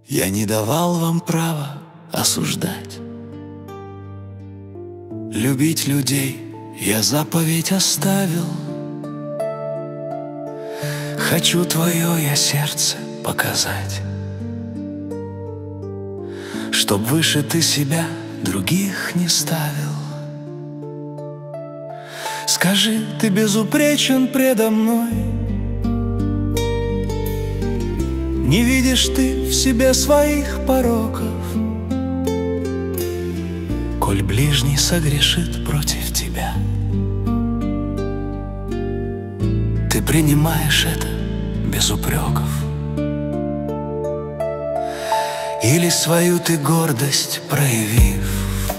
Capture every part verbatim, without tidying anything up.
Я не давал вам права осуждать. Любить людей я заповедь оставил. Хочу твое я сердце показать, чтоб выше ты себя других не ставил. Скажи, ты безупречен предо мной? Не видишь ты в себе своих пороков? Коль ближний согрешит против тебя, ты принимаешь это без упреков? Или свою ты гордость проявив,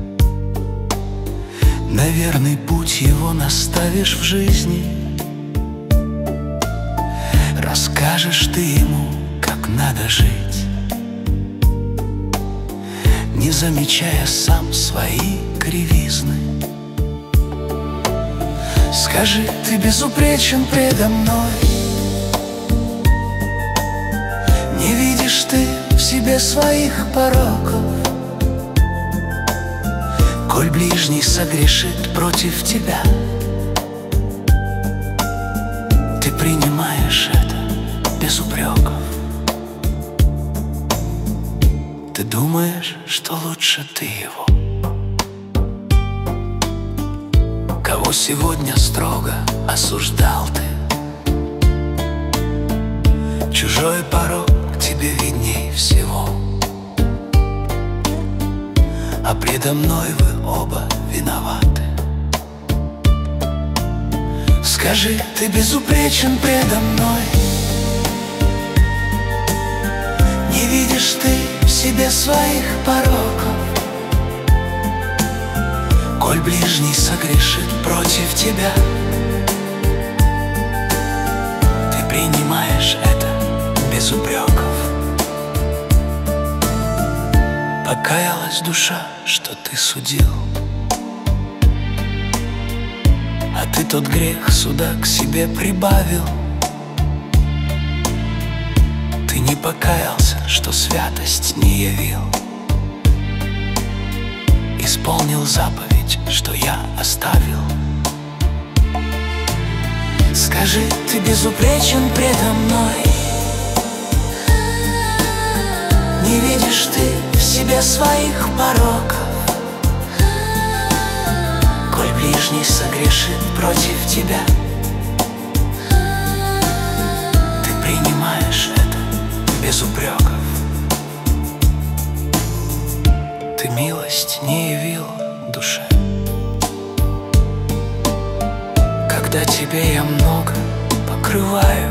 на верный путь его наставишь в жизни? Расскажешь ты ему, как надо жить, не замечая сам свои кривизны. Скажи, ты безупречен предо мной? Не видишь ты в себе своих пороков? Коль ближний согрешит против тебя, ты принимаешь это без упреков? Ты думаешь, что лучше ты его, кого сегодня строго осуждал ты? Чужой порок тебе видней всего, а предо мной вы оба виноваты. Скажи, ты безупречен предо мной? Не видишь ты в себе своих пороков? Коль ближний согрешит против тебя, ты принимаешь это без упреков? Покаялась душа, что ты судил, а ты тот грех суда к себе прибавил. Ты не покаялся, что святость не явил, исполнил заповедь, что я оставил. Скажи, ты безупречен предо мной? Не видишь ты в себе своих пороков? Коль ближний согрешит против тебя, ты принимаешь это без упреков? Ты милость не явил душе, когда тебе я много покрываю.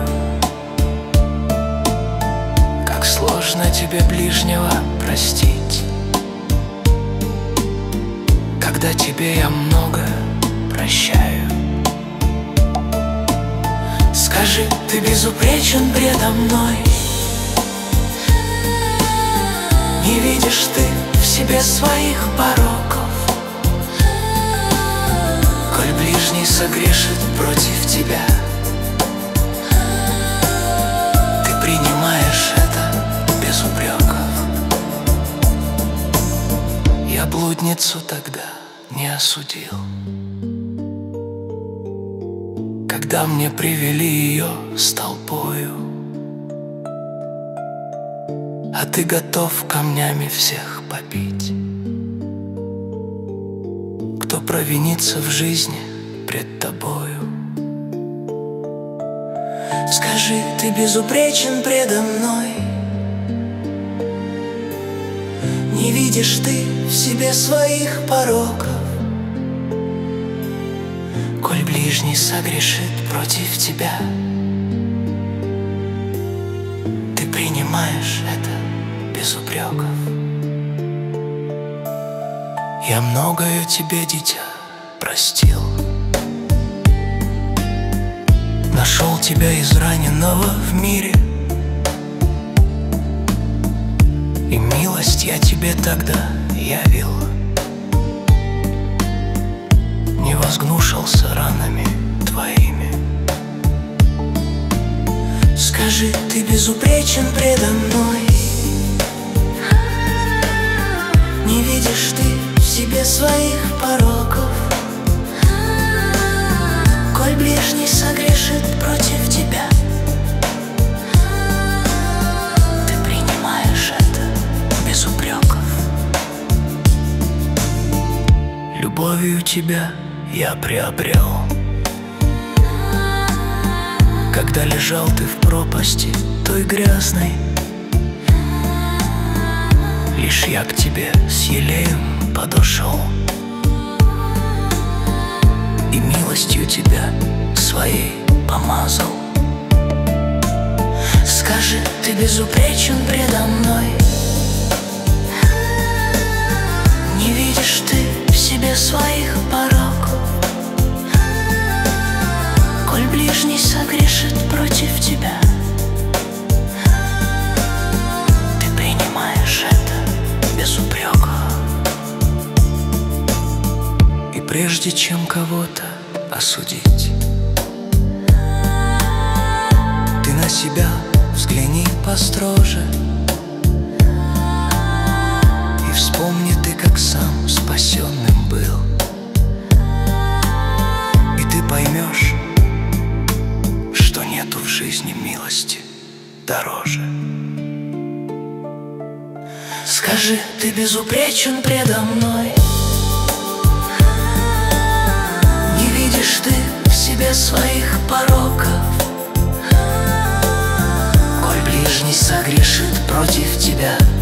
Как сложно тебе ближнего простить, когда тебе я много прощаю. Скажи, ты безупречен предо мной? Не видишь ты в себе своих пороков? Коль ближний согрешит против тебя, ты принимаешь это без упреков? Я блудницу тогда не осудил, когда мне привели ее с толпою, а ты готов камнями всех побить. Кто провинится в жизни пред тобою? Скажи, ты безупречен предо мной? Не видишь ты в себе своих пороков? Коль ближний согрешит против тебя, ты принимаешь это без упреков? Я многое тебе, дитя, простил, нашел тебя израненного в мире, и милость я тебе тогда явил, не возгнушался ранами твоими. Скажи, ты безупречен предо мной? Не видишь ты в себе своих пороков. Коль ближний согрешит против тебя, ты принимаешь это без упреков. Любовью тебя я приобрел, когда лежал ты в пропасти той грязной. Лишь я к тебе с елеем подошел и милостью тебя своей помазал. Скажи, ты безупречен предо мной? Не видишь ты в себе своих пороков? Коль ближний согрешит против тебя, ты принимаешь это без упрека. И прежде чем кого-то осудить, ты на себя взгляни построже и вспомни ты, как сам спасенным был. И ты поймешь, что нету в жизни милости дороже. Скажи, ты безупречен предо мной? Не видишь ты в себе своих пороков? Коль ближний согрешит против тебя,